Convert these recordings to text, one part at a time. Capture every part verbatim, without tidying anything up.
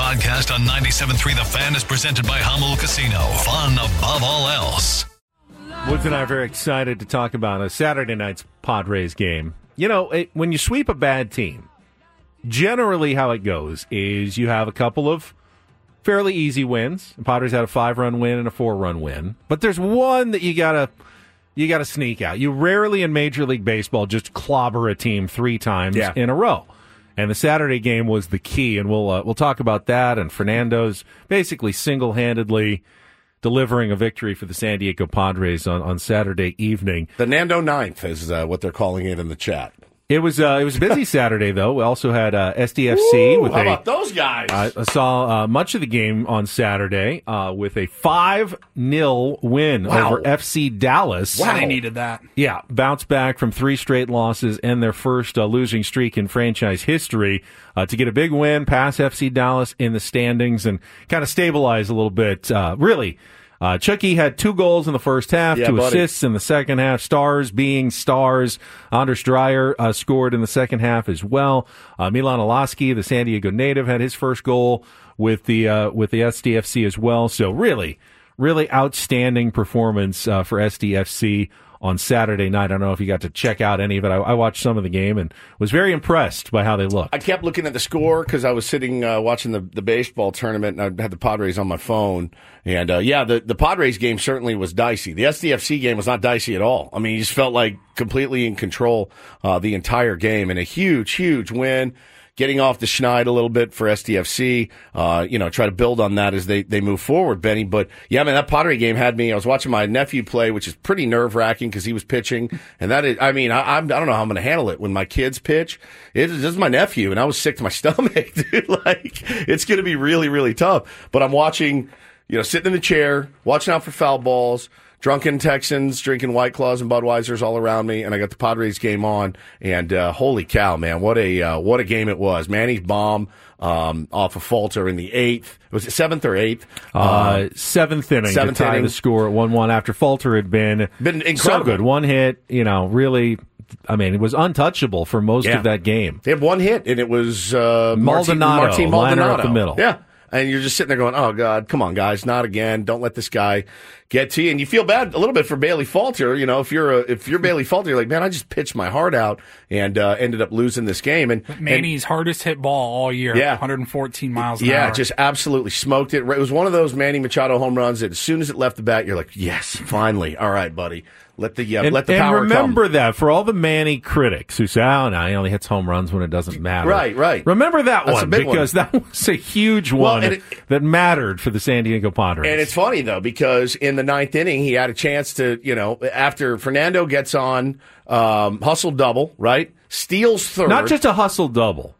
podcast on ninety-seven point three The Fan is presented by Hummel Casino. Fun above all else. Woods and I are very excited to talk about a Saturday night's Padres game. You know, it, when you sweep a bad team, generally how it goes is you have a couple of fairly easy wins. The Padres had a five-run win and a four-run win. But there's one that you gotta you gotta sneak out. You rarely in Major League Baseball just clobber a team three times yeah. in a row. And the Saturday game was the key, and we'll uh, we'll talk about that and Fernando's basically single-handedly delivering a victory for the San Diego Padres on, on Saturday evening. The Nando Ninth is uh, what they're calling it in the chat. It was uh, it was a busy Saturday, though. We also had uh, S D F C. Ooh, with how a, about those guys? I saw uh, much of the game on Saturday uh, with a five nil win Wow. over F C Dallas. Wow. They needed that. Yeah, bounce back from three straight losses and their first uh, losing streak in franchise history uh, to get a big win, pass F C Dallas in the standings, and kind of stabilize a little bit. Uh, really, uh, Chucky had two goals in the first half, yeah, two buddy. assists in the second half. Stars being stars. Anders Dreyer uh, scored in the second half as well. Uh, Milan Olaski, the San Diego native, had his first goal with the uh, with the S D F C as well. So really, really outstanding performance uh, for S D F C on Saturday night. I don't know if you got to check out any of it. I, I watched some of the game and was very impressed by how they looked. I kept looking at the score because I was sitting uh, watching the, the baseball tournament, and I had the Padres on my phone. And, uh, yeah, the, the Padres game certainly was dicey. The S D F C game was not dicey at all. I mean, you just felt like completely in control uh, the entire game, and a huge, huge win. Getting off the schneid a little bit for S D F C, uh, you know, try to build on that as they, they move forward, Benny. But, yeah, man, that Padre game had me. I was watching my nephew play, which is pretty nerve-wracking because he was pitching. And that is, I mean, I, I don't know how I'm going to handle it when my kids pitch. It is, this is my nephew, and I was sick to my stomach, dude. Like, it's going to be really, really tough. But I'm watching, you know, sitting in the chair, watching out for foul balls. Drunken Texans drinking White Claws and Budweisers all around me, and I got the Padres game on, and uh, holy cow, man, what a uh, what a game it was. Manny's bomb um, off of Falter in the eighth. Was it seventh or eighth? Uh, seventh inning seventh to tie inning. the score at one one after Falter had been, Been so incredible. good. One hit, you know, really, I mean, it was untouchable for most Yeah. of that game. They had one hit, and it was uh, Martin, Maldonado, Martin liner Maldonado. up the middle. Yeah. And you're just sitting there going, oh, God, come on, guys, not again. Don't let this guy get to you. And you feel bad a little bit for Bailey Falter. You know, if you're a, if you're Bailey Falter, you're like, man, I just pitched my heart out and uh, ended up losing this game. And Manny's and, hardest hit ball all year, Yeah. one hundred fourteen miles an yeah, hour. just absolutely smoked it. It was one of those Manny Machado home runs that as soon as it left the bat, you're like, yes, finally. All right, buddy. Let the uh, And, let the and power remember come. that for all the Manny critics who say, oh, no, he only hits home runs when it doesn't matter. Right, right. Remember that That's a one big one. because that was a huge Well, one and it- that mattered for the San Diego Padres. And it's funny, though, because in the ninth inning, he had a chance to, you know, after Fernando gets on, um, hustle double, right? Steals third. Not just a hustle double.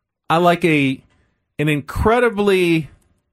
I like a an incredibly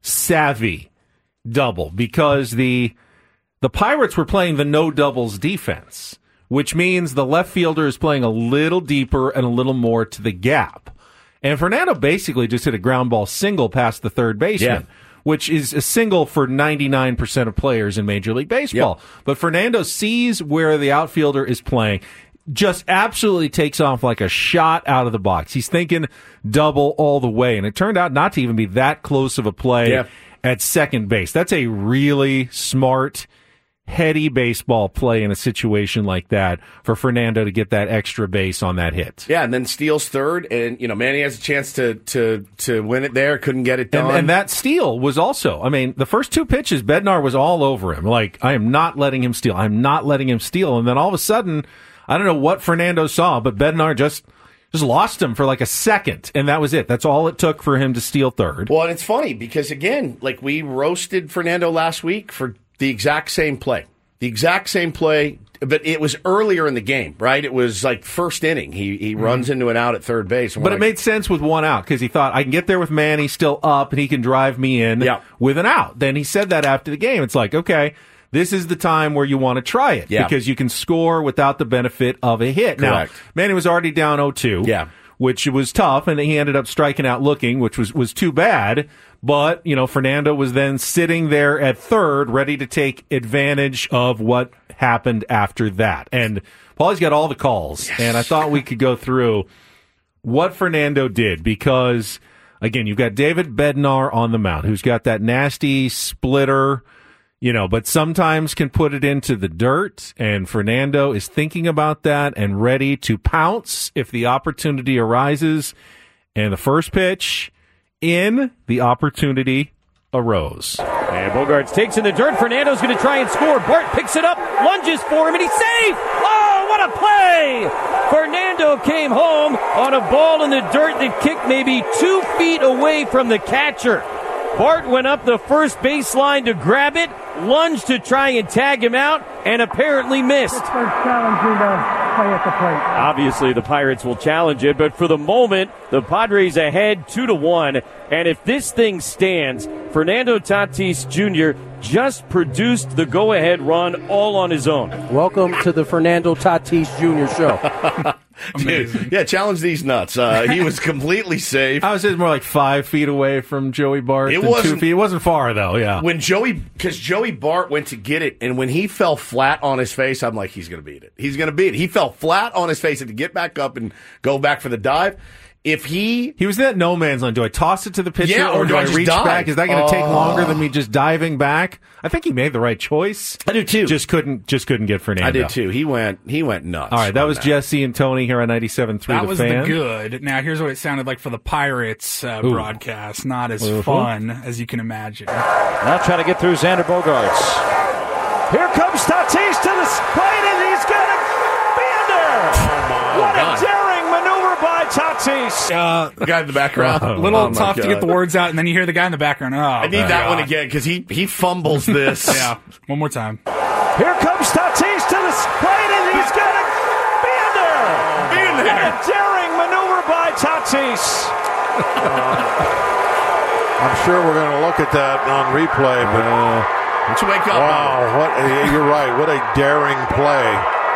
savvy double because the the Pirates were playing the no doubles defense, which means the left fielder is playing a little deeper and a little more to the gap. And Fernando basically just hit a ground ball single past the third baseman, Yeah. which is a single for ninety-nine percent of players in Major League Baseball. Yep. But Fernando sees where the outfielder is playing, just absolutely takes off like a shot out of the box. He's thinking double all the way, and it turned out not to even be that close of a play Yeah. at second base. That's a really smart, heady baseball play in a situation like that for Fernando to get that extra base on that hit. Yeah, and then steals third, and, you know, Manny has a chance to to, to win it there, couldn't get it done. And, and that steal was also, I mean, the first two pitches, Bednar was all over him. Like, I am not letting him steal. I'm not letting him steal. And then all of a sudden, I don't know what Fernando saw, but Bednar just just lost him for like a second, and that was it. That's all it took for him to steal third. Well, and it's funny because, again, like we roasted Fernando last week for the exact same play. The exact same play, but it was earlier in the game, right? It was like first inning. He he mm-hmm. runs into an out at third base. But it like, made sense with one out because he thought, I can get there with Manny still up, and he can drive me in yeah. with an out. Then he said that after the game. It's like, okay, this is the time where you want to try it yeah. because you can score without the benefit of a hit. Correct. Now, Manny was already down oh two. Yeah. Which was tough, and he ended up striking out looking, which was, was too bad. But, you know, Fernando was then sitting there at third, ready to take advantage of what happened after that. And Paulie's got all the calls, yes. and I thought we could go through what Fernando did because, again, you've got David Bednar on the mound, who's got that nasty splitter, you know, but sometimes can put it into the dirt, and Fernando is thinking about that and ready to pounce if the opportunity arises. And the first pitch in, the opportunity arose. And Bogaerts takes in the dirt. Fernando's going to try and score. Bart picks it up, lunges for him, and he's safe! Oh, what a play! Fernando came home on a ball in the dirt that kicked maybe two feet away from the catcher. Bart went up the first baseline to grab it, lunged to try and tag him out, and apparently missed. Obviously, the Pirates will challenge it, but for the moment, the Padres ahead two to one. And if this thing stands, Fernando Tatis Junior just produced the go-ahead run all on his own. Welcome to the Fernando Tatis Junior show. Dude, yeah, challenge these nuts. Uh, he was completely safe. I was just more like five feet away from Joey Bart. It than wasn't two feet. It wasn't far though. Yeah. When Joey, because Joey Bart went to get it, and when he fell flat on his face, I'm like, he's going to beat it. He's going to beat it. He fell flat on his face and to get back up and go back for the dive. If he he was in that no man's land. Do I toss it to the pitcher yeah, or, or do do I, I just reach dive? back? Is that going to Oh. take longer than me just diving back? I think he made the right choice. I do too. Just couldn't just couldn't get Fernando. I did too. He went he went nuts. All right, that on was Jesse and Tony here on ninety-seven point three That The was Fan. the good. Now, here's what it sounded like for the Pirates uh, Ooh. broadcast. Not as Uh-huh. fun as you can imagine. Now trying to get through Xander Bogaerts. Here comes Tatis to the plate, and he's got a bander! What God. a daring maneuver by Tatis! Uh, the guy in the background. a little Oh, my tough to God. get the words out, and then you hear the guy in the background. Oh, I need that God. one again because he he fumbles this. Yeah, one more time. Here comes Tatis to the plate, and he's got a bander! Being What a there. daring maneuver by Tatis! I'm sure we're going to look at that on replay, but Let's wake up. wow, what a, you're right. What a daring play.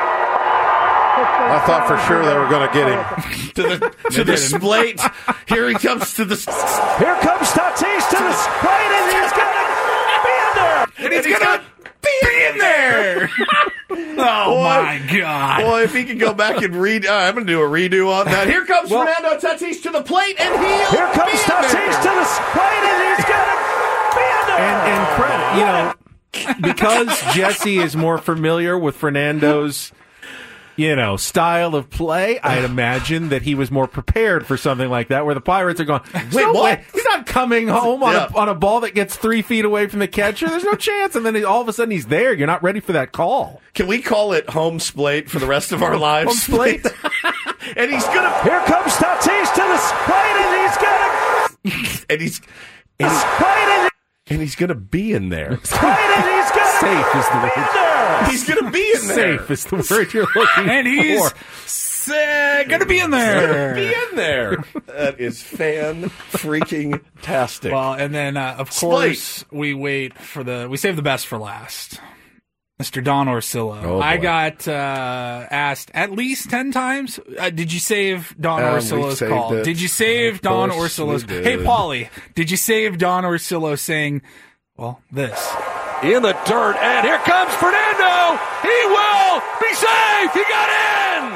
I thought for sure they were going to get him. to the to the plate. Here he comes to the Here comes Tatis to the plate, and he's got a bander! and he's gonna be in there. Oh, Boy. my God. Boy, if he could go back and read, uh, I'm gonna do a redo on that. Here comes Well- Fernando Tatis to the plate, and he'll Here comes be in Tatis there. to the plate, and he's got a bander! And, and credit, you know, because Jesse is more familiar with Fernando's, you know, style of play, I'd imagine that he was more prepared for something like that, where the Pirates are going, wait, Wait, no what? way. He's not coming home on, Yeah. a, on a ball that gets three feet away from the catcher. There's no chance. And then he, all of a sudden he's there. You're not ready for that call. Can we call it home splate for the rest of our lives? Home plate? and he's gonna Here comes Tatis to the plate, and he's got a and he's and he's, plate, and and he's gonna be in there. plate, and he's got a Safe is the word. bander! He's gonna be in there. Safe is the word you're looking And he's for. uh, going to be in there. Be in there. That is fan freaking tastic. Well, and then, uh, of Slate. course, we wait for the, we save the best for last. Mister Don Orsillo. Oh, I boy. got uh, asked at least ten times, uh, did you save Don Um, we Orsillo's saved call? it. Did you save Of Don course Orsillo's we did. Hey, Paulie, did you save Don Orsillo saying, well, this? In the dirt, and here comes Fernando! He will be safe! He got in!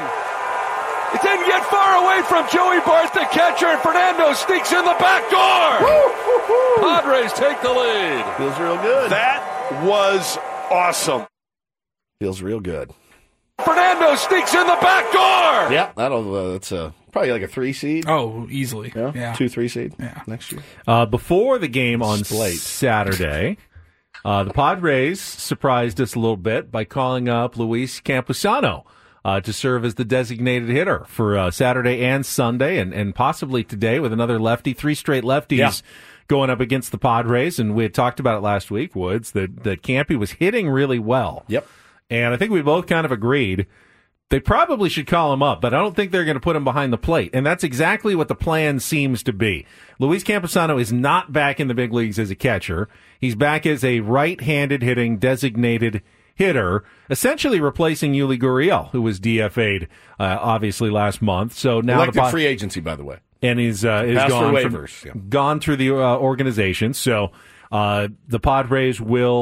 It didn't get far away from Joey Bart, the catcher, and Fernando sneaks in the back door! Padres take the lead. Feels real good. That was awesome. Feels real good. Fernando sneaks in the back door! Yeah, that'll. Uh, that's a probably like a three seed. Oh, easily. Yeah, Yeah. two three seed. Yeah. Next year. Uh, before the game on Slate. Saturday, uh, the Padres surprised us a little bit by calling up Luis Campusano uh, to serve as the designated hitter for uh, Saturday and Sunday, and, and possibly today with another lefty, three straight lefties Yeah. going up against the Padres. And we had talked about it last week, Woods, that, that Campy was hitting really well. Yep. And I think we both kind of agreed they probably should call him up, but I don't think they're going to put him behind the plate. And that's exactly what the plan seems to be. Luis Campusano is not back in the big leagues as a catcher. He's back as a right-handed hitting designated hitter, essentially replacing Yuli Gurriel, who was D F A'd, uh, obviously, last month. So now Elected the Pa- free agency, by the way. and he's uh, is Passed for gone from- waivers, yeah. gone through the uh, organization. So uh, the Padres will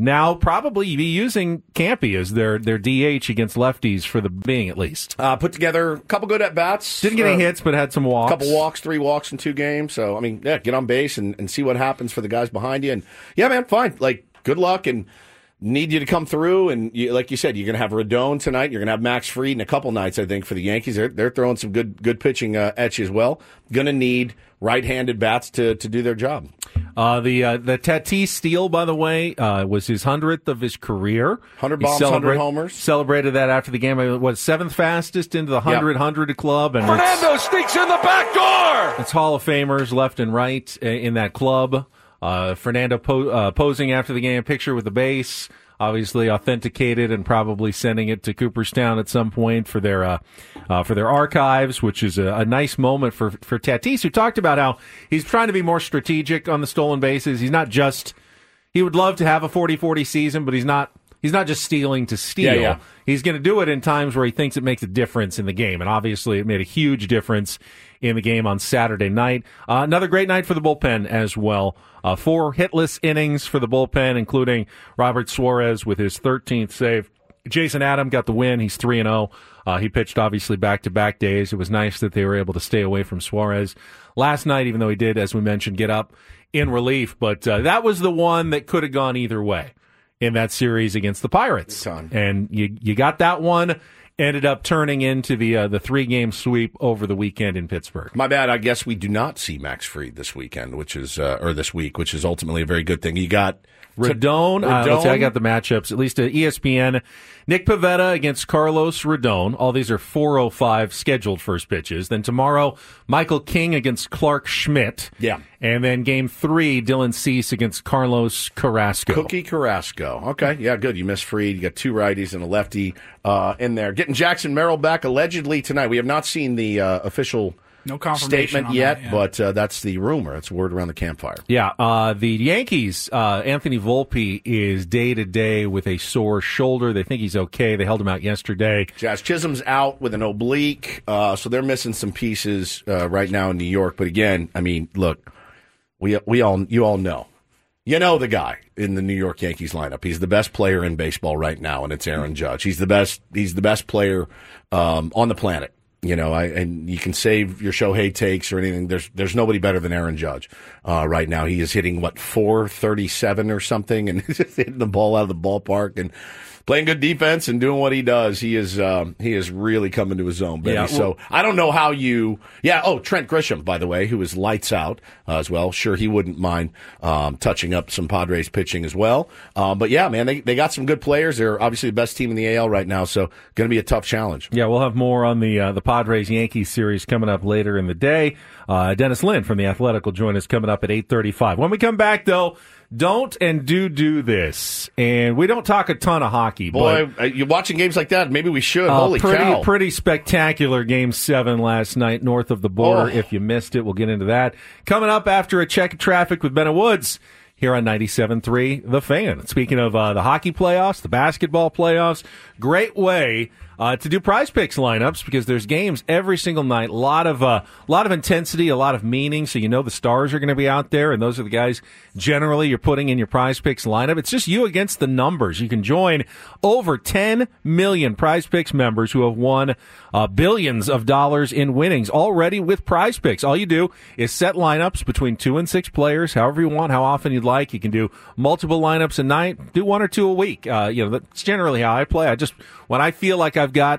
now probably be using Campy as their, their D H against lefties for the being at least. Uh, put together a couple good at-bats. Didn't get any uh, hits, but had some walks. A couple walks, three walks in two games. So, I mean, yeah, get on base and, and see what happens for the guys behind you. And, yeah, man, fine. Like, good luck and need you to come through. And, you, like you said, you're going to have Rodon tonight. You're going to have Max Fried in a couple nights, I think, for the Yankees. They're, they're throwing some good good pitching uh, at you as well. Going to need right-handed bats to, to do their job. Uh, the uh, the Tatis steal, by the way, uh, was his hundredth of his career. one hundred bombs, one hundred homers. Celebrated that after the game. It was seventh fastest into the one hundred, yep. one hundred club. And Fernando sneaks in the back door. It's Hall of Famers left and right in that club. Uh, Fernando po- uh, posing after the game, picture with the base. Obviously authenticated and probably sending it to Cooperstown at some point for their uh, uh, for their archives, which is a, a nice moment for for Tatis, who talked about how he's trying to be more strategic on the stolen bases. He's not just he would love to have a forty forty season, but he's not he's not just stealing to steal. Yeah, yeah. He's going to do it in times where he thinks it makes a difference in the game, and obviously it made a huge difference in the game on Saturday night. Uh, another great night for the bullpen as well. Uh, four hitless innings for the bullpen, including Robert Suarez with his thirteenth save. Jason Adam got the win. He's three and oh. Uh, he pitched, obviously, back-to-back days. It was nice that they were able to stay away from Suarez last night, even though he did, as we mentioned, get up in relief. But uh, that was the one that could have gone either way in that series against the Pirates. And you you got that one. Ended up turning into the uh, the three-game sweep over the weekend in Pittsburgh. My bad. I guess we do not see Max Fried this weekend, which is uh, or this week, which is ultimately a very good thing. You got Rodon. Rodon. Uh, let's see, I got the matchups, at least at E S P N. Nick Pivetta against Carlos Rodon. All these are four oh five scheduled first pitches. Then tomorrow, Michael King against Clark Schmidt. Yeah. And then game three, Dylan Cease against Carlos Carrasco. Cookie Carrasco. Okay, yeah, good. You missed Fried. You got two righties and a lefty uh, in there. Getting Jackson Merrill back allegedly tonight. We have not seen the uh, official No confirmation statement on yet, that, yeah. but uh, that's the rumor. It's word around the campfire. Yeah, uh, the Yankees, uh, Anthony Volpe is day-to-day with a sore shoulder. They think he's okay. They held him out yesterday. Jazz Chisholm's out with an oblique, uh, so they're missing some pieces uh, right now in New York. But again, I mean, look, we we all you all know. You know the guy in the New York Yankees lineup. He's the best player in baseball right now, and it's Aaron Judge. He's the best. He's the best player um, on the planet. You know, I, and you can save your Shohei takes or anything. There's there's nobody better than Aaron Judge uh, right now. He is hitting, what, four thirty-seven or something, and just hitting the ball out of the ballpark and playing good defense and doing what he does. He is um, he is really coming to his own, baby. Yeah, well, so I don't know how you – yeah, oh, Trent Grisham, by the way, who is lights out uh, as well. Sure, he wouldn't mind um, touching up some Padres pitching as well. Um, but, yeah, man, they, they got some good players. They're obviously the best team in the A L right now, so going to be a tough challenge. Yeah, we'll have more on the uh, the Padres-Yankees series coming up later in the day. Uh, Dennis Lynn from The Athletic will join us coming up at eight thirty-five. When we come back, though, don't and do do this. And we don't talk a ton of hockey. Boy, but, you're watching games like that. Maybe we should. uh, Holy pretty, cow. Pretty spectacular Game seven last night north of the border. Oh. If you missed it, we'll get into that. Coming up after a check of traffic with Bennett Woods here on ninety-seven point three The Fan. Speaking of uh, the hockey playoffs, the basketball playoffs, great way uh, to do Prize Picks lineups because there's games every single night. A lot of uh, lot of intensity, a lot of meaning. So you know the stars are going to be out there, and those are the guys generally you're putting in your Prize Picks lineup. It's just you against the numbers. You can join over ten million Prize Picks members who have won uh, billions of dollars in winnings already with Prize Picks. All you do is set lineups between two and six players, however you want, how often you'd like. You can do multiple lineups a night, do one or two a week. Uh, you know, that's generally how I play. I just when I feel like I've got,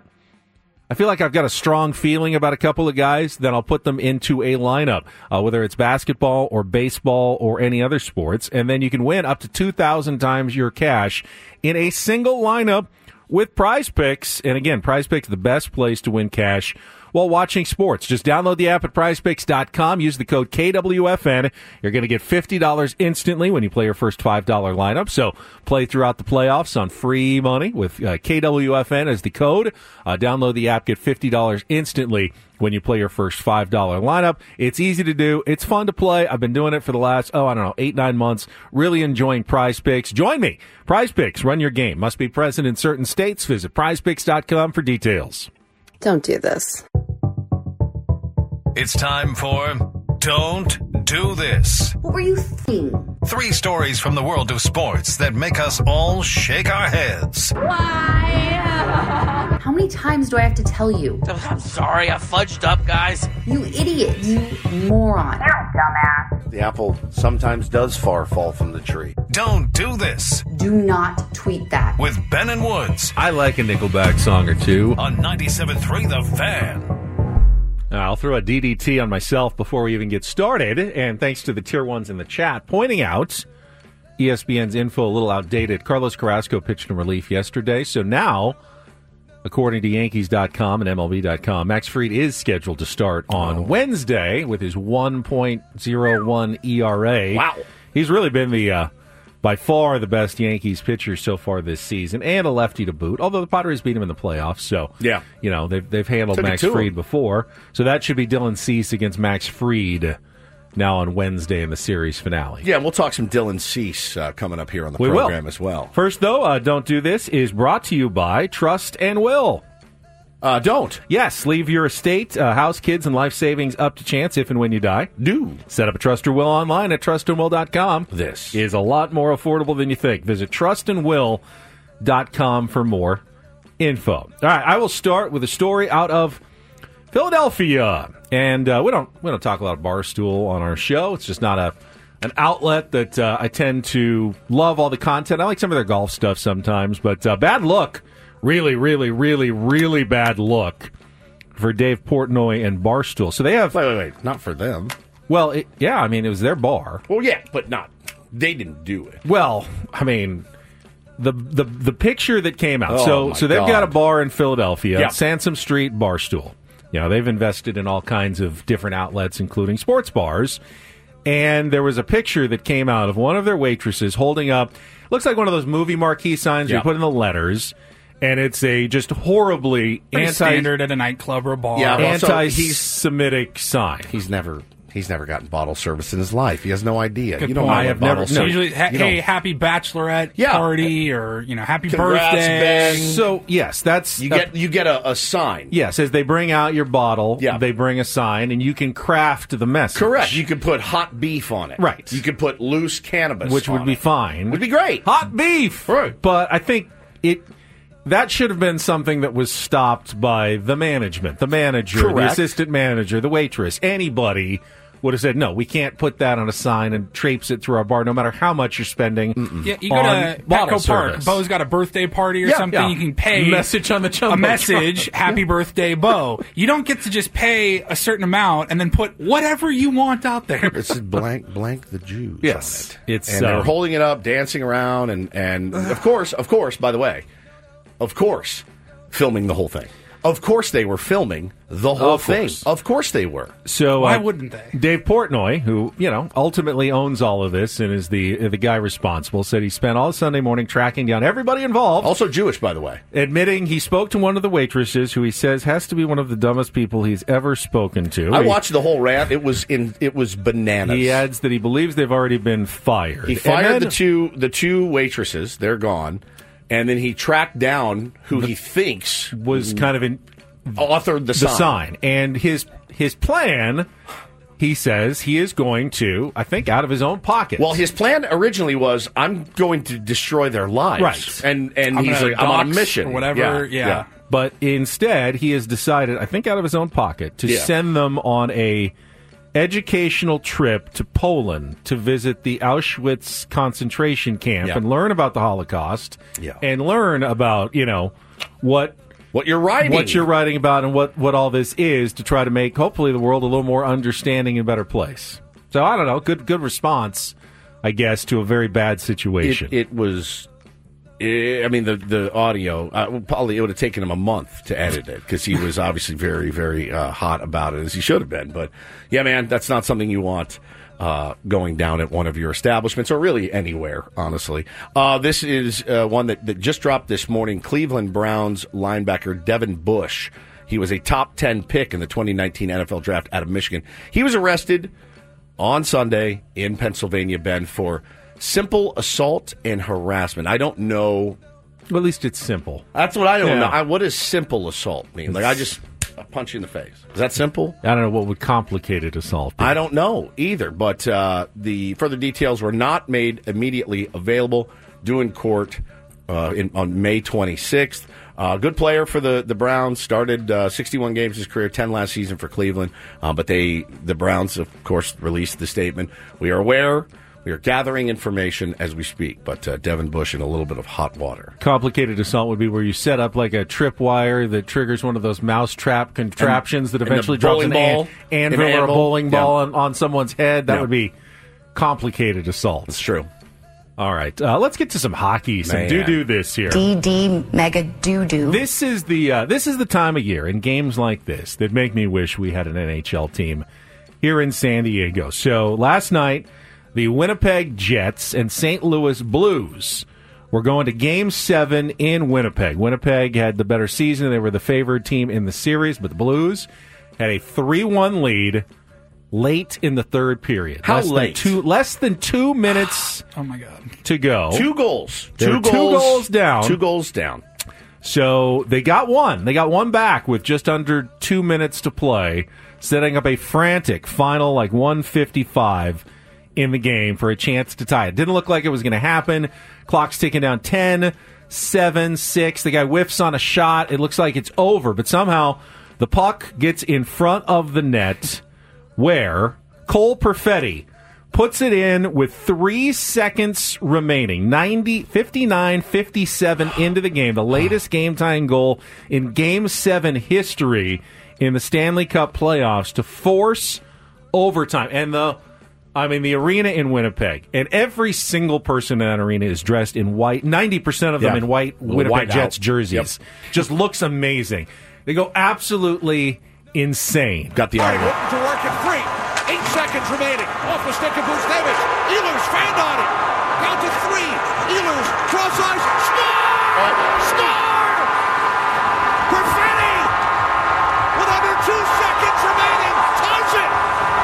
I feel like I've got a strong feeling about a couple of guys, then I'll put them into a lineup, uh, whether it's basketball or baseball or any other sports, and then you can win up to two thousand times your cash in a single lineup with Prize Picks. And again, Prize Picks, the best place to win cash while watching sports. Just download the app at prize picks dot com. Use the code K W F N. You're going to get fifty dollars instantly when you play your first five dollar lineup. So play throughout the playoffs on free money with uh, K W F N as the code. Uh, download the app, get fifty dollars instantly when you play your first five dollar lineup. It's easy to do. It's fun to play. I've been doing it for the last, oh, I don't know, eight, nine months. Really enjoying Prize Picks. Join me. Prize Picks. Run your game. Must be present in certain states. Visit prize picks dot com for details. Don't do this. It's time for Don't do this. What were you thinking? Three stories from the world of sports that make us all shake our heads. Why? How many times do I have to tell you? I'm sorry, I fudged up, guys. You idiot. You moron. You dumbass. The apple sometimes does far fall from the tree. Don't do this. Do not tweet that. With Ben and Woods. I like a Nickelback song or two. On ninety-seven point three The Fan. I'll throw a D D T on myself before we even get started, and thanks to the tier ones in the chat pointing out E S P N's info a little outdated. Carlos Carrasco pitched in relief yesterday, so now, according to Yankees dot com and M L B dot com, Max Fried is scheduled to start on oh. Wednesday with his one point oh one E R A. Wow. He's really been the, uh, by far the best Yankees pitcher so far this season, and a lefty to boot, although the Padres beat him in the playoffs, so, yeah. you know, they've, they've handled Took Max Fried before. So that should be Dylan Cease against Max Fried now on Wednesday in the series finale. Yeah, we'll talk some Dylan Cease uh, coming up here on the we program will. as well. First, though, uh, Don't Do This is brought to you by Trust and Will. Uh, don't. Yes, leave your estate, uh, house, kids, and life savings up to chance if and when you die. Do. Set up a Trust or Will online at trust and will dot com. This is a lot more affordable than you think. Visit trust and will dot com for more info. All right, I will start with a story out of Philadelphia. And uh, we don't we don't talk a lot of Barstool on our show. It's just not a an outlet that uh, I tend to love all the content. I like some of their golf stuff sometimes, but uh, bad look. Really, really, really, really bad look for Dave Portnoy and Barstool. So they have... Wait, wait, wait. Not for them. Well, it, yeah, I mean, it was their bar. Well, yeah, but not... They didn't do it. Well, I mean, the the the picture that came out. Oh, so my so they've God. got a bar in Philadelphia, Yeah. Sansom Street Barstool. You know, they've invested in all kinds of different outlets, including sports bars. And there was a picture that came out of one of their waitresses holding up... Looks like one of those movie marquee signs Yeah. you put in the letters... And it's a just horribly Pretty anti standard at a nightclub or a bar. Yeah, also, anti-Semitic sign. He's never he's never gotten bottle service in his life. He has no idea. Good you don't point. know I what have bottle never- service- no. Usually, ha- you hey, don't- happy bachelorette Yeah. party, or you know, happy Congrats, birthday. Ben. So yes, that's You uh, get you get a, a sign. yes. As they bring out your bottle, Yeah. they bring a sign, and you can craft the message. Correct. You could put hot beef on it. Right. You could put loose cannabis which would on be it. fine. Would be great. Hot beef, Right. But I think it. That should have been something that was stopped by the management, the manager, the Correct. assistant manager, the waitress. Anybody would have said, no, we can't put that on a sign and traipse it through our bar no matter how much you're spending Yeah, you go on to bottle Petco Park. service. Bo's got a birthday party or Yeah, something. yeah. You can pay Message on the a Jumbotron. message, "Happy birthday, Bo." You don't get to just pay a certain amount and then put whatever you want out there. This is blank blank the Jews. Yes. on it. It's, and they're um, holding it up, dancing around, and and of course, of course, by the way, of course, filming the whole thing. Of course, they were filming the whole Of thing. course. Of course, they were. So Why uh, wouldn't they? Dave Portnoy, who you know ultimately owns all of this and is the the guy responsible, said he spent all Sunday morning tracking down everybody involved. Also Jewish, by the way. Admitting he spoke to one of the waitresses, who he says has to be one of the dumbest people he's ever spoken to. I He- watched the whole rant. It was in. It was bananas. He adds that he believes they've already been fired. He And fired then- the two the two waitresses. They're gone, and then he tracked down who he thinks was kind of in authored the, the sign. And his his plan, he says, he is going to, I think, out of his own pocket. Well, his plan originally was, I'm going to destroy their lives. Right. And and I'm he's gonna like, I'm on a dox mission. or whatever, yeah. But instead, he has decided, I think out of his own pocket, to Yeah. send them on a educational trip to Poland to visit the Auschwitz concentration camp Yeah. and learn about the Holocaust Yeah. and learn about, you know, what What you're writing. what you're writing about and what, what all this is to try to make, hopefully, the world a little more understanding and better place. So, I don't know, good good response, I guess, to a very bad situation. It, it was. I mean, the the audio, uh, probably it would have taken him a month to edit it because he was obviously very, very uh, hot about it, as he should have been. But, yeah, man, that's not something you want uh, going down at one of your establishments or really anywhere, honestly. Uh, this is uh, one that, that just dropped this morning. Cleveland Browns linebacker Devin Bush. He was a top ten pick in the twenty nineteen N F L draft out of Michigan. He was arrested on Sunday in Pennsylvania, Ben, for simple assault and harassment. I don't know. Well, at least it's simple. That's what I don't Yeah. know. I, what does simple assault mean? Like, I just I'll punch you in the face. Is that simple? I don't know what would complicated assault be. I don't know either, but uh, the further details were not made immediately available. Due in court uh, in, on May twenty-sixth. Uh, good player for the, the Browns. Started uh, sixty-one games his career, ten last season for Cleveland. Uh, but they, the Browns, of course, released the statement. We are aware. We are gathering information as we speak, but uh, Devin Bush in a little bit of hot water. Complicated assault would be where you set up like a tripwire that triggers one of those mousetrap contraptions and, that eventually drops an ball, an, anvil an or a bowling yeah. ball on, on someone's head. That yeah. would be complicated assault. It's true. All right, uh, let's get to some hockey, some doo-doo this here. D D mega doo-doo. This is the uh, this is the time of year in games like this that make me wish we had an N H L team here in San Diego. So last night, the Winnipeg Jets and Saint Louis Blues were going to Game seven in Winnipeg. Winnipeg had the better season. They were the favored team in the series, but the Blues had a three one lead late in the third period. How less late? Than two, less than two minutes oh my God. to go. Two goals. They Two were goals. two goals down. Two goals down. So they got one. They got one back with just under two minutes to play, setting up a frantic final like one fifty-five in the game for a chance to tie it. Didn't look like it was going to happen. Clock's ticking down ten, seven, six. The guy whiffs on a shot. It looks like it's over, but somehow the puck gets in front of the net where Cole Perfetti puts it in with three seconds remaining. ninety, fifty-nine fifty-seven into the game. The latest game-tying goal in Game seven history in the Stanley Cup playoffs to force overtime. And the I mean, the arena in Winnipeg, and every single person in that arena is dressed in white, ninety percent of them yeah. in white Winnipeg white Jets out. jerseys. Yep. Just looks amazing. They go absolutely insane. Got the Right, argument. looking to work it free. Eight seconds remaining. Off the stick of Buchnevich. Ehlers fanned on it. Down to three. Ehlers, cross eyes. Score! Score! Perfetti! With under two seconds remaining. Ties it!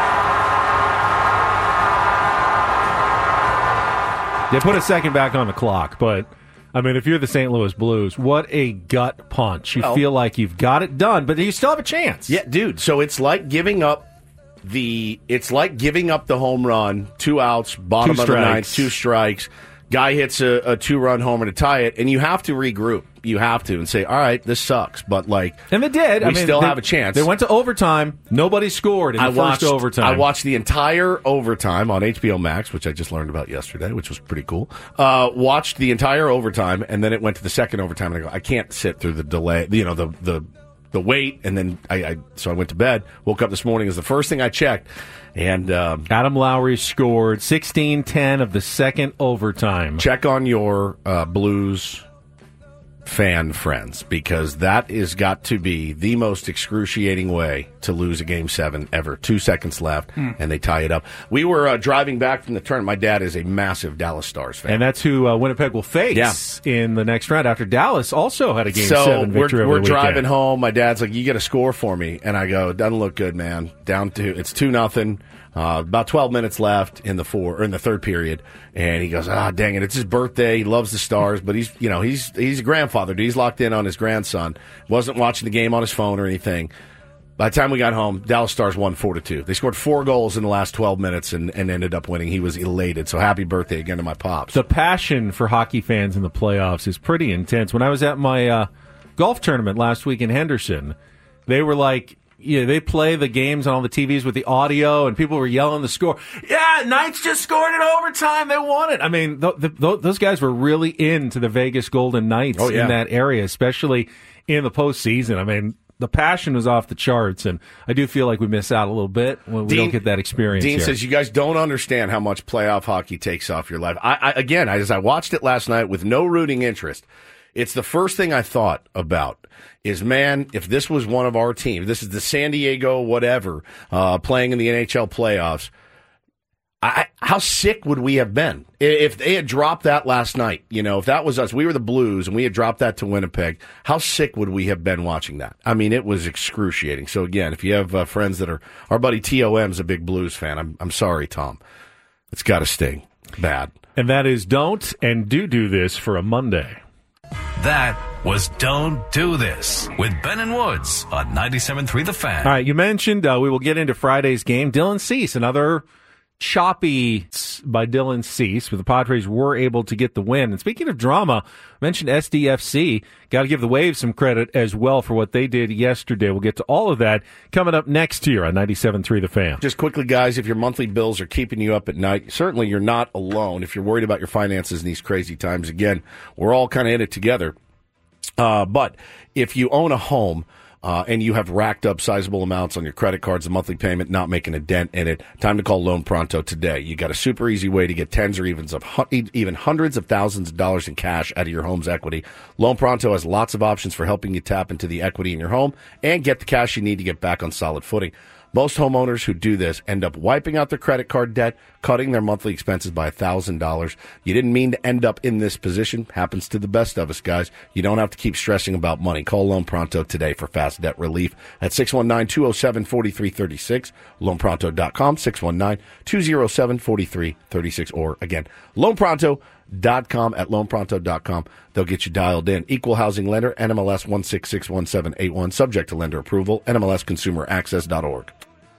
They put a second back on the clock, but, I mean, if you're the Saint Louis Blues, what a gut punch. You Well, feel like you've got it done, but you still have a chance. Yeah, dude. So it's like giving up the it's like giving up the home run, two outs, bottom Two of the strikes. ninth, two strikes. Guy hits a, a two-run homer to tie it, and you have to regroup. You have to and say, all right, this sucks, but like, And they did. we I mean, still they, have a chance. They went to overtime. Nobody scored in the I first watched overtime. I watched the entire overtime on H B O Max, which I just learned about yesterday, which was pretty cool. Uh, watched the entire overtime, and then it went to the second overtime, and I go, I can't sit through the delay, you know, the the the wait, and then I, I so I went to bed. Woke up this morning is the first thing I checked, and um, Adam Lowry scored sixteen ten of the second overtime. check on your uh, Blues fan friends, because that is got to be the most excruciating way to lose a game seven ever. Two seconds left, Hmm. and they tie it up. We were uh, driving back from the tournament. My dad is a massive Dallas Stars fan. And that's who uh, Winnipeg will face in the next round after Dallas also had a Game so seven we're, victory over we're the driving weekend. home. My dad's like, "You got to score for me," and I go, "Doesn't look good, man. Down to it's two nothing. Uh, about twelve minutes left in the four or in the third period." And he goes, "Ah, dang it! It's his birthday. He loves the Stars, but he's you know he's he's a grandfather. Dude. He's locked in on his grandson. Wasn't watching the game on his phone or anything." By the time we got home, Dallas Stars won four to two. They scored four goals in the last twelve minutes and, and ended up winning. He was elated. So happy birthday again to my pops. The passion for hockey fans in the playoffs is pretty intense. When I was at my uh, golf tournament last week in Henderson, they were like, yeah, they play the games on all the T Vs with the audio, and people were yelling the score. Yeah, Knights just scored in overtime. They won it. I mean, th- th- th- those guys were really into the Vegas Golden Knights Oh, yeah. in that area, especially in the postseason. I mean, the passion was off the charts, and I do feel like we miss out a little bit when we Dean- don't get that experience Dean here. says you guys don't understand how much playoff hockey takes off your life. I, I again, as I watched it last night with no rooting interest, it's the first thing I thought about is, man, if this was one of our teams, this is the San Diego whatever uh, playing in the N H L playoffs. I, how sick would we have been if they had dropped that last night? You know, if that was us, we were the Blues, and we had dropped that to Winnipeg. How sick would we have been watching that? I mean, it was excruciating. So again, if you have uh, friends that are, our buddy T O M's a big Blues fan. I'm I'm sorry, Tom. It's got to sting bad. And that is don't and do do this for a Monday. That was Don't Do This with Ben and Woods on ninety-seven point three The Fan. All right, you mentioned uh, we will get into Friday's game. Dylan Cease, another choppy by Dylan Cease, but the Padres were able to get the win. And speaking of drama, I mentioned S D F C. Got to give the Waves some credit as well for what they did yesterday. We'll get to all of that coming up next year on ninety-seven point three The Fan. Just quickly, guys, if your monthly bills are keeping you up at night, certainly you're not alone. If you're worried about your finances in these crazy times, again, we're all kind of in it together. Uh, but if you own a home uh, and you have racked up sizable amounts on your credit cards, a monthly payment, not making a dent in it, time to call Loan Pronto today. You got a super easy way to get tens or evens of hu- even hundreds of thousands of dollars in cash out of your home's equity. Loan Pronto has lots of options for helping you tap into the equity in your home and get the cash you need to get back on solid footing. Most homeowners who do this end up wiping out their credit card debt, cutting their monthly expenses by one thousand dollars. You didn't mean to end up in this position. Happens to the best of us, guys. You don't have to keep stressing about money. Call Loan Pronto today for fast debt relief at six one nine, two oh seven, four three three six, loan pronto dot com, six one nine, two oh seven, four three three six, or again, loan pronto dot com at loan pronto dot com. They'll get you dialed in. Equal housing lender, N M L S one six six one seven eight one, subject to lender approval, N M L S consumer access dot org.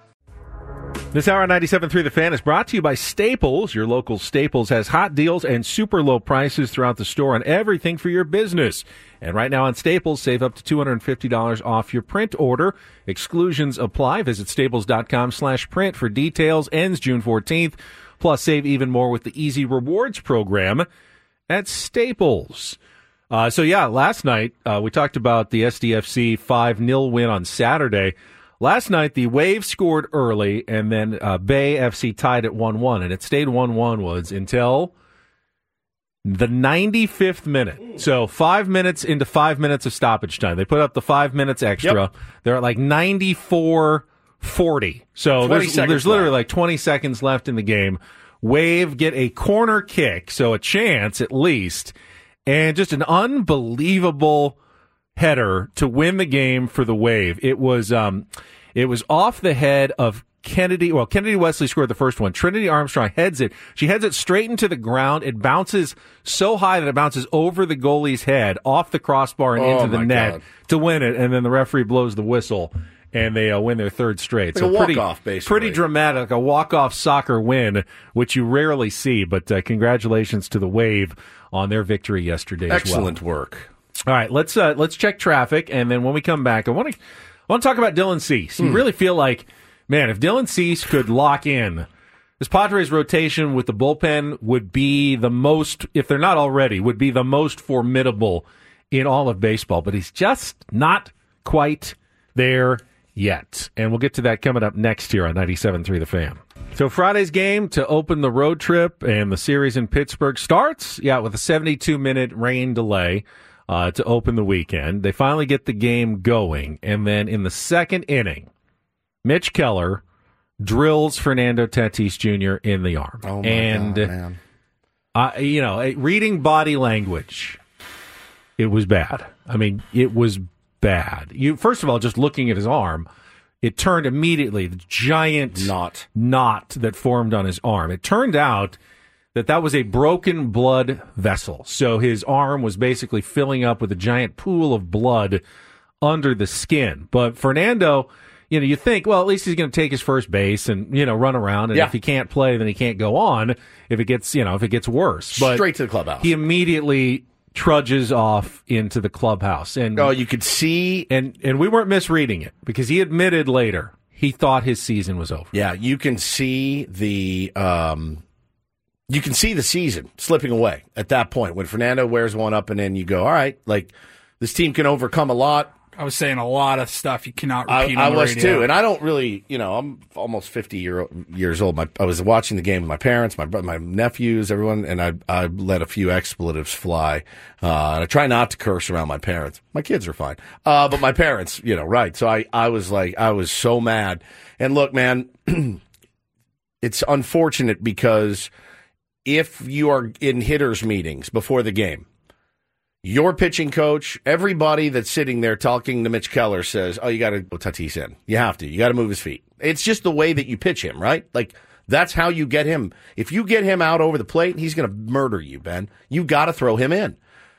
This hour on ninety-seven point three The Fan is brought to you by Staples. Your local Staples has hot deals and super low prices throughout the store on everything for your business. And right now on Staples, save up to two hundred fifty dollars off your print order. Exclusions apply. Visit staples dot com slash print for details. Ends June fourteenth. Plus, save even more with the Easy Rewards program at Staples. Uh, so, yeah, last night uh, we talked about the S D F C five nil win on Saturday. Last night, the Waves scored early, and then uh, Bay F C tied at one one, and it stayed one one, Woods, until the ninety-fifth minute. So five minutes into five minutes of stoppage time. They put up the five minutes extra. Yep. They're at like ninety-four forty. So there's, there's literally left. like twenty seconds left in the game. Wave get a corner kick, so a chance at least, and just an unbelievable header to win the game for the Wave. It was um, it was off the head of Kennedy. Well, Kennedy Wesley scored the first one. Trinity Armstrong heads it. She heads it straight into the ground. It bounces so high that it bounces over the goalie's head, off the crossbar and oh into the net God. to win it. And then the referee blows the whistle, and they uh, win their third straight. Like so a pretty, walk-off, basically. Pretty dramatic, a walk-off soccer win, which you rarely see. But uh, congratulations to the Wave on their victory yesterday as well. Excellent work. All right, let's uh, let's check traffic, and then when we come back, I want to I want to talk about Dylan Cease. You hmm. really feel like, man, if Dylan Cease could lock in, this Padres rotation with the bullpen would be the most, if they're not already, would be the most formidable in all of baseball. But he's just not quite there yet, and we'll get to that coming up next here on ninety-seven point three The Fan. So Friday's game to open the road trip and the series in Pittsburgh starts, yeah, with a seventy-two minute rain delay. Uh, to open the weekend. They finally get the game going, and then in the second inning, Mitch Keller drills Fernando Tatis Junior in the arm. Oh, my and, God, man. Uh, you know, reading body language, it was bad. I mean, it was bad. You First of all, just looking at his arm, it turned immediately, the giant knot, knot that formed on his arm. It turned out that that was a broken blood vessel. So his arm was basically filling up with a giant pool of blood under the skin. But Fernando, you know, you think, well, at least he's going to take his first base and, you know, run around. And yeah. if he can't play, then he can't go on if it gets, you know, if it gets worse. But straight to the clubhouse. He immediately trudges off into the clubhouse. And oh, you could see. And, and we weren't misreading it because he admitted later he thought his season was over. Yeah, you can see the, um, You can see the season slipping away at that point when Fernando wears one up and then you go, all right, like this team can overcome a lot. I was saying a lot of stuff you cannot repeat I, on the I was radio. too, and I don't really, you know, I'm almost fifty year, years old. My, I was watching the game with my parents, my my nephews, everyone, and I I let a few expletives fly. Uh, and I try not to curse around my parents. My kids are fine, uh, but my parents, you know, right? So I I was like, I was so mad. And look, man, it's unfortunate because if you are in hitters meetings before the game, your pitching coach, everybody that's sitting there talking to Mitch Keller says, oh, you got to go Tatis in. You have to. You got to move his feet. It's just the way that you pitch him, right? Like, that's how you get him. If you get him out over the plate, he's going to murder you, Ben. You got to throw him in.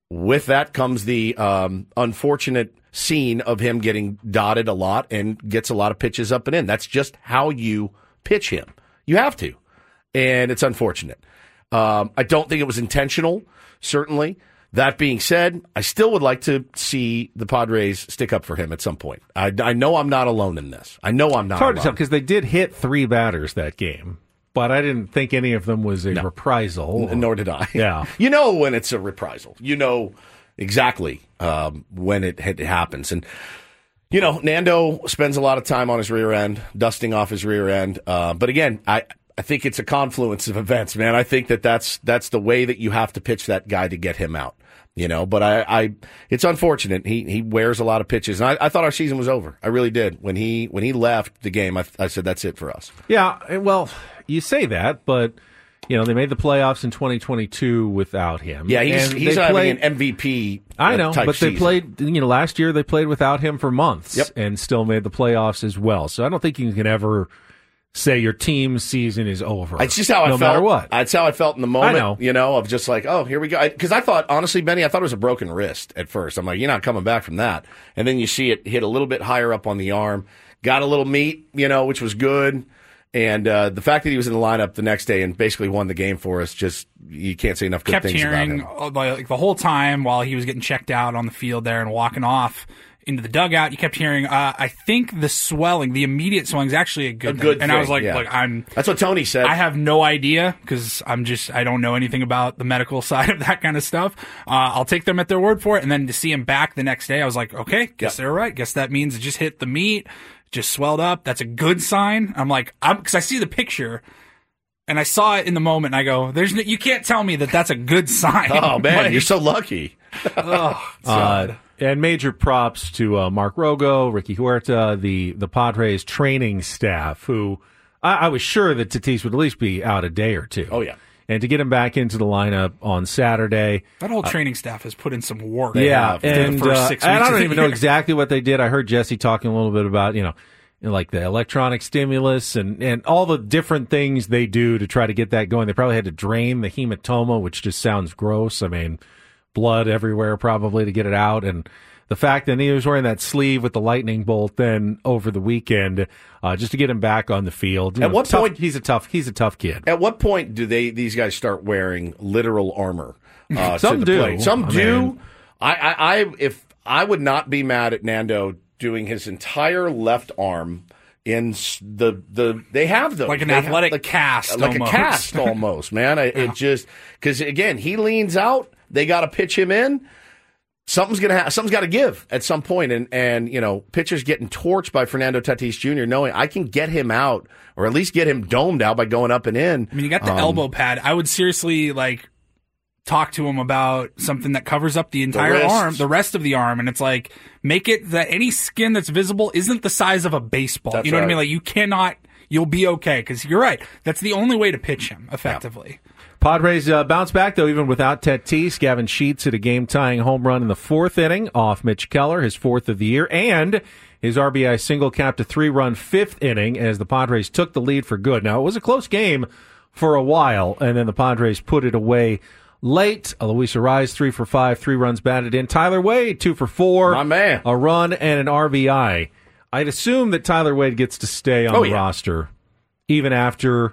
with that comes the um, unfortunate scene of him getting dotted a lot and gets a lot of pitches up and in. That's just how you pitch him. You have to. And it's unfortunate. Um, I don't think it was intentional, certainly. That being said, I still would like to see the Padres stick up for him at some point. I, I know I'm not alone in this. I know I'm not It's hard alone. to tell because they did hit three batters that game, but I didn't think any of them was a No. reprisal. N- nor did I. Yeah. You know when it's a reprisal. You know exactly um, when it, it happens. And, you know, Nando spends a lot of time on his rear end, dusting off his rear end. Uh, but again, I, I think it's a confluence of events, man. I think that that's, that's the way that you have to pitch that guy to get him out. You know, but I, I, it's unfortunate. He he wears a lot of pitches, and I, I thought our season was over. I really did. When he when he left the game, I, I said that's it for us. Yeah, well, you say that, but you know they made the playoffs in twenty twenty-two without him. Yeah, he's and he's they having played, an M V P. I know, type but they season. played. You know, last year they played without him for months, Yep. and still made the playoffs as well. So I don't think you can ever say your team's season is over. It's just how I no felt. matter what. That's how I felt in the moment. I know. You know, of just like, oh, here we go. Because I, I thought, honestly, Benny, I thought it was a broken wrist at first. I'm like, you're not coming back from that. And then you see it hit a little bit higher up on the arm, got a little meat, you know, which was good. And uh, the fact that he was in the lineup the next day and basically won the game for us, just you can't say enough good Kept things hearing about him. uh, like the whole time while he was getting checked out on the field there and walking off into the dugout, you kept hearing, uh, I think the swelling, the immediate swelling is actually a good A thing. good and I was thing, like, yeah. look, I'm. That's what Tony said. I have no idea because I'm just, I don't know anything about the medical side of that kind of stuff. Uh, I'll take them at their word for it. And then to see him back the next day, I was like, okay, guess Yeah. they're right. Guess that means it just hit the meat, just swelled up. That's a good sign. I'm like, I'm, because I see the picture. And I saw it in the moment, and I go, "There's no, you can't tell me that that's a good sign." Oh man, Like, you're so lucky. oh, Uh, and major props to uh, Mark Rogo, Ricky Huerta, the the Padres training staff, who I, I was sure that Tatis would at least be out a day or two. Oh yeah. And to get him back into the lineup on Saturday. that whole training staff has put in some work. Yeah, for the and first uh, six and weeks I of don't the even know year. exactly what they did. I heard Jesse talking a little bit about, you know, you know, like the electronic stimulus and, and all the different things they do to try to get that going. They probably had to drain the hematoma, which just sounds gross. I mean, blood everywhere probably to get it out. And the fact that he was wearing that sleeve with the lightning bolt then over the weekend, uh, just to get him back on the field. You At know, what tough- point- he's a tough he's a tough kid. At what point do they these guys start wearing literal armor? Uh, Some to the do. plate? Some I do. mean- I, I, I, if I would not be mad at Nando doing his entire left arm in s- the the they have those Like an They have- athletic like, cast like almost. a cast almost, man. I, It just because again he leans out, they got to pitch him in. Something's gonna ha- something's got to give at some point, and and you know pitchers getting torched by Fernando Tatis Junior knowing I can get him out or at least get him domed out by going up and in. I mean, you got the Um, elbow pad. I would seriously like talk to him about something that covers up the entire wrist. arm, the rest of the arm, and it's like make it that any skin that's visible isn't the size of a baseball. That's you know what I right. mean? Like you cannot. You'll be okay because you're right. That's the only way to pitch him effectively. Padres uh, bounce back, though, even without Tatis. Gavin Sheets hit a game-tying home run in the fourth inning off Mitch Keller, his fourth of the year, and his R B I single capped a three-run fifth inning as the Padres took the lead for good. Now, it was a close game for a while, and then the Padres put it away late. Luis Arraez, three for five, three runs batted in. Tyler Wade, two for four. My man. A run and an R B I. I'd assume that Tyler Wade gets to stay on Oh, the yeah. roster even after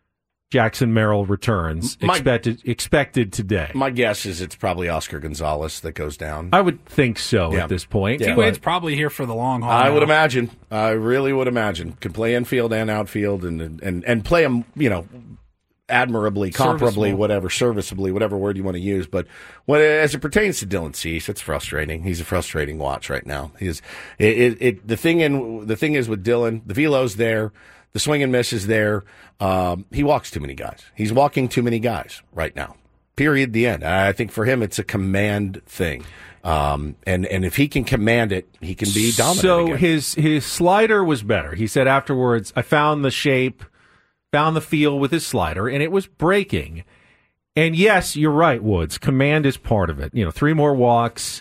Jackson Merrill returns, My- expected expected today. My guess is it's probably Oscar Gonzalez that goes down. I would think so Yeah. at this point. Yeah. T but- Wade's probably here for the long haul. I now. would imagine. I really would imagine. Can play infield and outfield, and and and play them. You know, admirably, comparably, Serviceable. whatever, serviceably, whatever word you want to use. But when as it pertains to Dylan Cease, it's frustrating. He's a frustrating watch right now. He's it, it, it. The thing in the thing is with Dylan, the velo's there, the swing and miss is there. Um, he walks too many guys. He's walking too many guys right now. Period. The end. I think for him, it's a command thing. Um, and, and if he can command it, he can be dominant. So again. his his slider was better. He said afterwards, I found the shape, found the feel with his slider, and it was breaking. And yes, you're right, Woods. Command is part of it. You know, three more walks.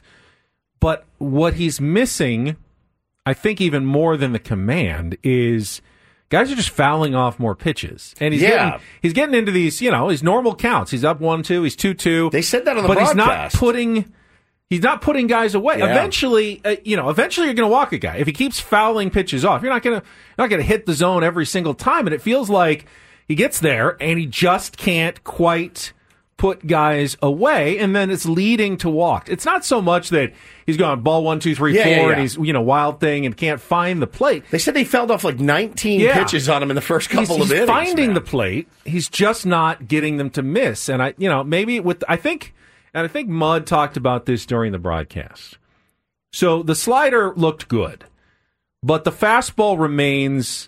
But what he's missing, I think even more than the command, is guys are just fouling off more pitches. And he's Yeah. getting he's getting into these, you know, his normal counts. He's up one two, he's two two. They said that on the but he's not broadcast. putting He's not putting guys away. Yeah. Eventually, uh, you know, eventually you're going to walk a guy. If he keeps fouling pitches off, you're not going to not going to hit the zone every single time. And it feels like he gets there and he just can't quite put guys away, and then it's leading to walks. It's not so much that he's going ball one, two, three, Yeah, four, yeah, yeah. and he's you know wild thing and can't find the plate. They said they fouled off like nineteen Yeah. pitches on him in the first couple he's, of he's innings. finding man. the plate. He's just not getting them to miss. And I, you know, maybe with I think, and I think Mudd talked about this during the broadcast. So the slider looked good, but the fastball remains.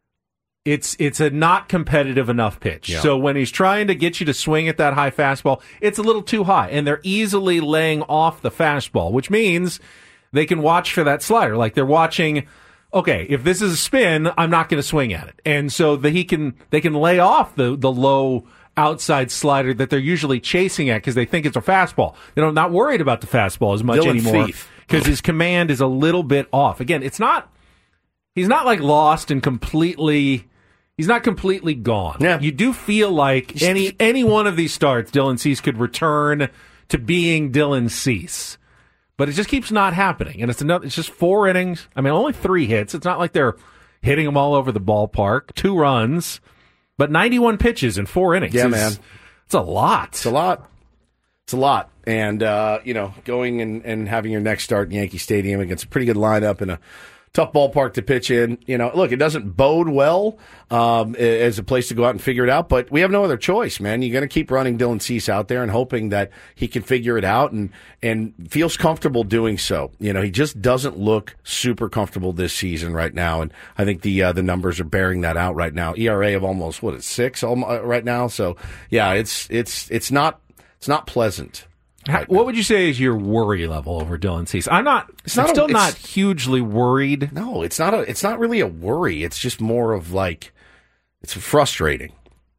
It's it's a not competitive enough pitch. Yeah. So when he's trying to get you to swing at that high fastball, it's a little too high, and they're easily laying off the fastball, which means they can watch for that slider. Like they're watching, okay, if this is a spin, I'm not going to swing at it, and so that he can they can lay off the the low outside slider that they're usually chasing at because they think it's a fastball. They're not worried about the fastball as much Dylan anymore Thief. because his command is a little bit off. Again, it's not. He's not like lost and completely. He's not completely gone. Yeah. You do feel like any any one of these starts, Dylan Cease could return to being Dylan Cease, but it just keeps not happening. And it's another. It's just four innings. I mean, only three hits. It's not like they're hitting them all over the ballpark. Two runs, but ninety-one pitches in four innings. Yeah, is, man. It's a lot. It's a lot. It's a lot. And, uh, you know, going and, and having your next start in Yankee Stadium against a pretty good lineup and a tough ballpark to pitch in. You know, look, it doesn't bode well um, as a place to go out and figure it out, but we have no other choice, man. You're going to keep running Dylan Cease out there and hoping that he can figure it out and, and feels comfortable doing so. You know, he just doesn't look super comfortable this season right now, and I think the uh, the numbers are bearing that out right now. E R A of almost, what, it's six almost, right now? So, yeah, it's it's it's not it's not pleasant. How, what would you say is your worry level over Dylan Cease? I'm not. It's I'm not a- still it's- not hugely worried. No, it's not a. It's not really a worry. It's just more of like, it's frustrating.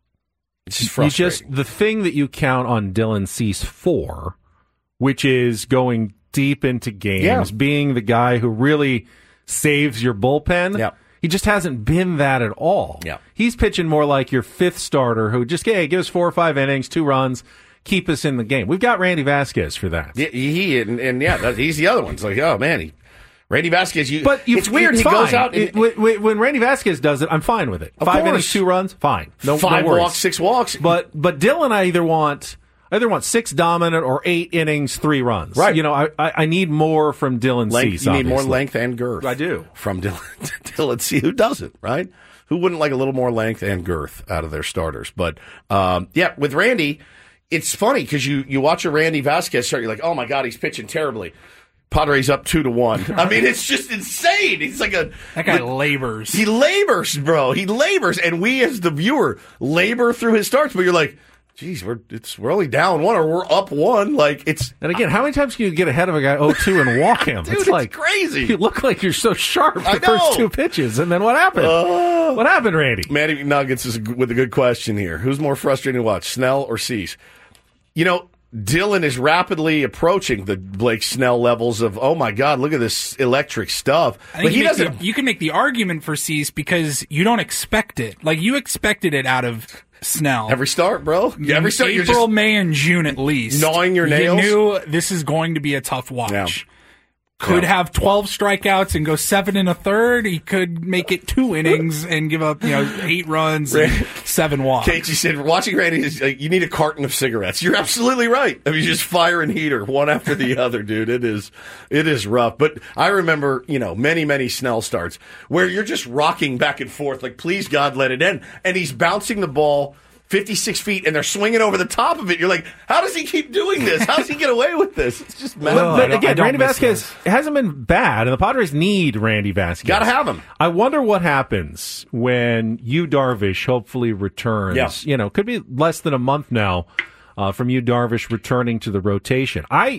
It's just You frustrating. just the thing that you count on Dylan Cease for, which is going deep into games, Yeah. being the guy who really saves your bullpen. Yeah. He just hasn't been that at all. Yeah. He's pitching more like your fifth starter who just hey, give us four or five innings, two runs, keep us in the game. We've got Randy Vasquez for that. Yeah, he and, and yeah, that, he's the other one. It's like, oh man, he, Randy Vasquez. You, But you, it's weird. It's he goes fine. out and, It- when, when Randy Vasquez does it, I'm fine with it. Of Five course. innings, two runs, fine. No, five no worries. walks, six walks. But but Dylan, I either want I either want six dominant or eight innings, three runs. Right. You know, I I, I need more from Dylan length, Cease. you need more obviously. length and girth. I do. From Dylan, Dylan Cease. Who doesn't, right? Who wouldn't like a little more length and girth out of their starters? But um, yeah, with Randy, it's funny because you, you watch a Randy Vasquez start, you're like, oh my God, he's pitching terribly. Padres up two to one. I mean, it's just insane. He's like a That guy labors. He labors, bro. He labors, and we as the viewer labor through his starts. But you're like, geez, we're it's we're only down one or we're up one. Like it's And again, how many times can you get ahead of a guy oh two and walk him? Dude, it's it's like crazy. You look like you're so sharp I the first know. two pitches, and then what happened? Uh, what happened, Randy? Manny McNuggets is with a good question here. Who's more frustrating to watch, Snell or Cease? You know, Dylan is rapidly approaching the Blake Snell levels of, oh my God, look at this electric stuff. I think But he you, make doesn't. the, you can make the argument for Cease because you don't expect it. Like you expected it out of Snell. Every start, bro. Every start, you're April, just May, and June at least. gnawing your nails. You knew this is going to be a tough watch. Yeah. Could Yeah. have twelve strikeouts and go seven and a third. He could make it two innings and give up, you know, eight runs and seven walks. Casey said, watching Randy, is like, you need a carton of cigarettes. You're absolutely right. I mean, just fire and heater, one after the other, dude. It is, it is rough. But I remember, you know, many, many Snell starts where you're just rocking back and forth, like, please God, let it end. And he's bouncing the ball fifty-six feet, and they're swinging over the top of it. You're like, how does he keep doing this? How does he get away with this? It's just mad. Well, I but don't- I again, don't Randy miss Vasquez those. hasn't been bad, and the Padres need Randy Vasquez. Gotta have him. I wonder what happens when Yu Darvish hopefully returns. Yeah. You know, could be less than a month now uh, from Yu Darvish returning to the rotation. I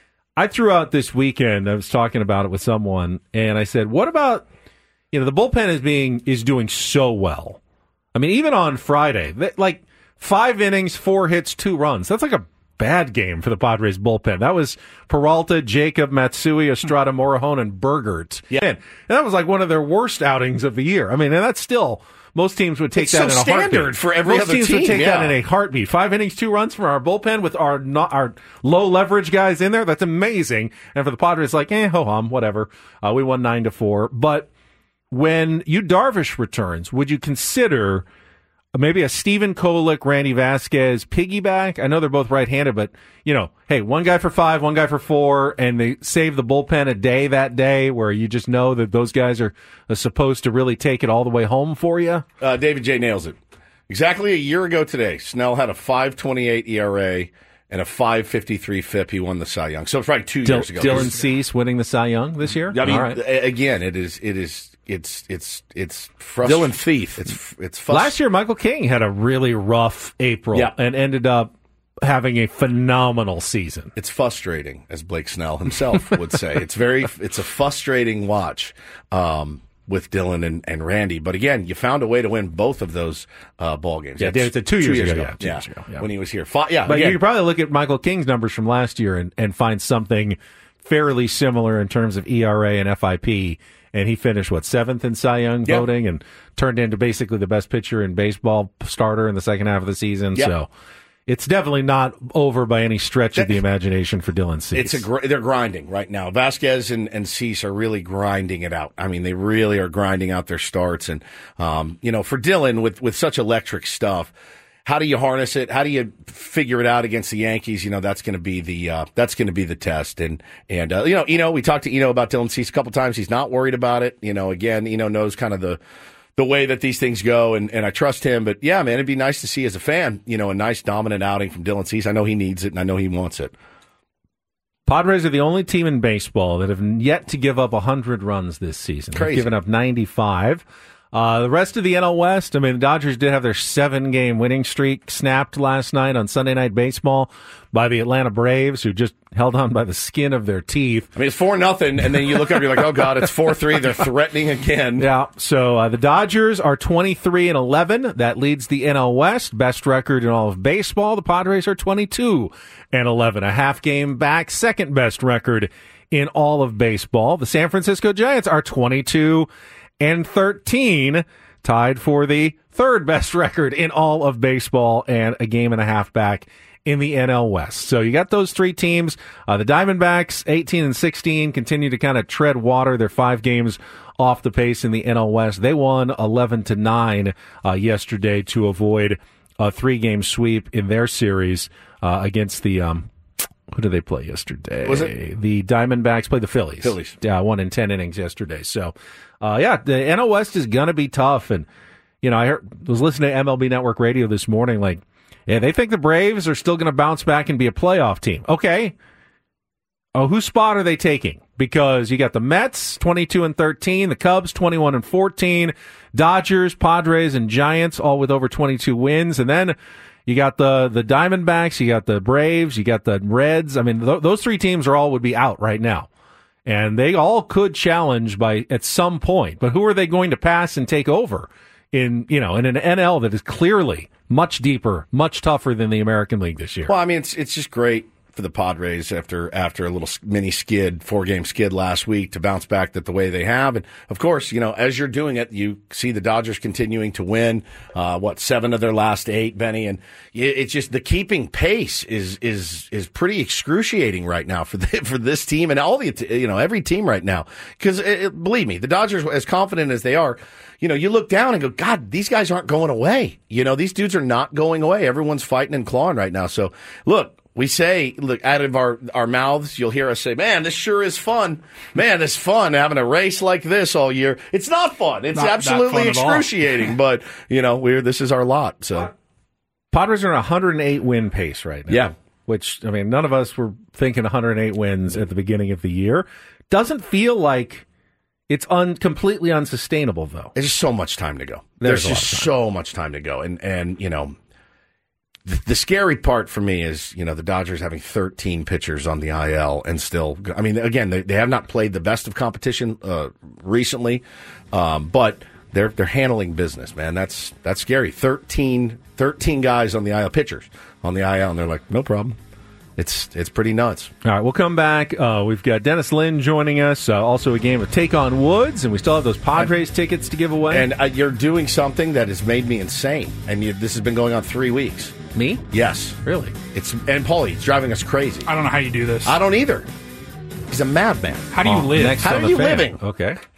I threw out this weekend. I was talking about it with someone, and I said, "What about you know the bullpen is being is doing so well? I mean, even on Friday, they, like." Five innings, four hits, two runs. That's like a bad game for the Padres bullpen. That was Peralta, Jacob, Matsui, Estrada, Morahone, and Bergert. Yeah. And that was like one of their worst outings of the year. I mean, and that's still most teams would take It's that so in a heartbeat. standard for every most other teams would team, take yeah. that in a heartbeat. Five innings, two runs from our bullpen with our not our low leverage guys in there. That's amazing. And for the Padres, like, eh, ho hum, whatever. Uh, we won nine to four. But when Yu Darvish returns, would you consider maybe a Steven Kolick, Randy Vasquez piggyback? I know they're both right-handed, but, you know, hey, one guy for five, one guy for four, and they save the bullpen a day that day where you just know that those guys are, are supposed to really take it all the way home for you? Uh, David J. nails it. Exactly a year ago today, Snell had a five twenty-eight E R A and a five fifty-three F I P. He won the Cy Young. So it's probably two Dil- years ago. Dylan Cease winning the Cy Young this year? I mean, all right. a- again, it is, it is, it's, it's, it's frustrating. Dylan Thief. It's, it's frust- Last year, Michael King had a really rough April Yeah. and ended up having a phenomenal season. It's frustrating, as Blake Snell himself would say. It's very, it's a frustrating watch um, with Dylan and, and Randy. But again, you found a way to win both of those uh, ball games. Yeah, That's it's two years ago, ago. yeah, two Yeah, years ago, yeah. when he was here. Fi- yeah, But again, you could probably look at Michael King's numbers from last year and, and find something fairly similar in terms of E R A and F I P. And he finished, what, seventh in Cy Young Yep. voting and turned into basically the best pitcher in baseball starter in the second half of the season. Yep. So it's definitely not over by any stretch of the imagination for Dylan Cease. It's a gr- they're grinding right now. Vasquez and, and Cease are really grinding it out. I mean, they really are grinding out their starts. And, um, you know, for Dylan with, with such electric stuff, how do you harness it? How do you figure it out against the Yankees? You know, that's going to be the uh, that's going to be the test. And and uh, you know, Eno, we talked to Eno about Dylan Cease a couple times. He's not worried about it. You know, again, Eno knows kind of the the way that these things go, and, and I trust him. But yeah, man, it'd be nice to see as a fan, you know, a nice dominant outing from Dylan Cease. I know he needs it, and I know he wants it. Padres are the only team in baseball that have yet to give up one hundred runs this season. Crazy. They've given up ninety-five. Uh, the rest of the N L West, I mean, the Dodgers did have their seven-game winning streak snapped last night on Sunday Night Baseball by the Atlanta Braves, who just held on by the skin of their teeth. I mean, it's four nothing, and then you look up, you're like, oh god, it's four three. They're threatening again. Yeah. So uh, the Dodgers are twenty-three and eleven. That leads the N L West, best record in all of baseball. The Padres are twenty-two and eleven, a half game back, second best record in all of baseball. The San Francisco Giants are twenty-two and thirteen, tied for the third best record in all of baseball and a game and a half back in the N L West. So you got those three teams. Uh, the Diamondbacks, eighteen and sixteen, continue to kind of tread water. They're five games off the pace in the N L West. They won eleven to nine uh, yesterday to avoid a three-game sweep in their series uh, against the um, who did they play yesterday? Was it? The Diamondbacks played the Phillies. Phillies. Yeah, one in ten innings yesterday. So, uh, yeah, the N L West is going to be tough. And, you know, I heard, was listening to M L B Network Radio this morning, like, yeah, they think the Braves are still going to bounce back and be a playoff team. Okay. Oh, whose spot are they taking? Because you got the Mets, twenty-two and thirteen, the Cubs, twenty-one and fourteen, Dodgers, Padres, and Giants, all with over twenty-two wins. And then you got the, the Diamondbacks, you got the Braves, you got the Reds. I mean, th- those three teams are all would be out right now. And they all could challenge by at some point. But who are they going to pass and take over in, you know, in an N L that is clearly much deeper, much tougher than the American League this year? Well, I mean, it's it's just great for the Padres after after a little mini skid, four game skid last week to bounce back that the way they have. And of course, you know, as you're doing it, you see the Dodgers continuing to win. Uh, what seven of their last eight, Benny, and it's just the keeping pace is is is pretty excruciating right now for the, for this team and all the you know every team right now. Because believe me, the Dodgers, as confident as they are, you know, you look down and go, God, these guys aren't going away. You know, these dudes are not going away. Everyone's fighting and clawing right now. So look. We say, look, out of our, our mouths, you'll hear us say, man, this sure is fun. Man, it's fun having a race like this all year. It's not fun. It's Not- not absolutely fun at all. excruciating, but, you know, we're, this is our lot, so. Padres are on a one hundred eight win pace right now. Yeah. Which, I mean, none of us were thinking one hundred eight wins at the beginning of the year. Doesn't feel like it's un- completely unsustainable, though. There's just so much time to go. There's There's, a lot just of time. so much time to go. And, and you know, the, the scary part for me is, you know, the Dodgers having thirteen pitchers on the I L and still, I mean, again, they, they have not played the best of competition uh, recently, um, but they're they're handling business, man. That's that's scary. thirteen, thirteen guys on the I L, pitchers on the I L, and they're like, no problem. It's it's pretty nuts. All right, we'll come back. Uh, we've got Dennis Lin joining us. Uh, also a game of Take on Woods, and we still have those Padres I, tickets to give away. And uh, you're doing something that has made me insane. And you, this has been going on three weeks. Me? Yes. Really? It's and Paulie, it's driving us crazy. I don't know how you do this. I don't either. He's a madman. How do you oh, live? Next How on are the you fan. living? Okay.